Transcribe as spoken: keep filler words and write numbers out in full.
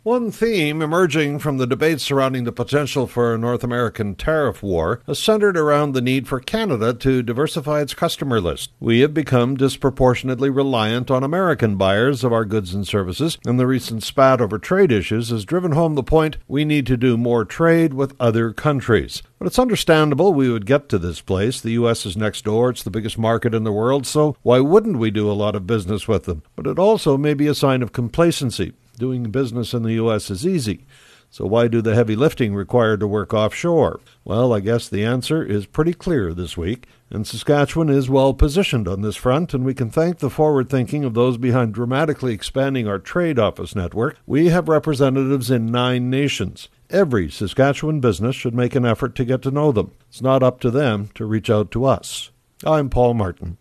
One theme emerging from the debates surrounding the potential for a North American tariff war has centered around the need for Canada to diversify its customer list. We have become disproportionately reliant on American buyers of our goods and services, and the recent spat over trade issues has driven home the point we need to do more trade with other countries. But it's understandable we would get to this place. The U S is next door, it's the biggest market in the world, so why wouldn't we do a lot of business with them? But it also may be a sign of complacency. Doing business in the U S is easy, so why do the heavy lifting required to work offshore? Well, I guess the answer is pretty clear this week, and Saskatchewan is well positioned on this front, and we can thank the forward thinking of those behind dramatically expanding our trade office network. We have representatives in nine nations. Every Saskatchewan business should make an effort to get to know them. It's not up to them to reach out to us. I'm Paul Martin.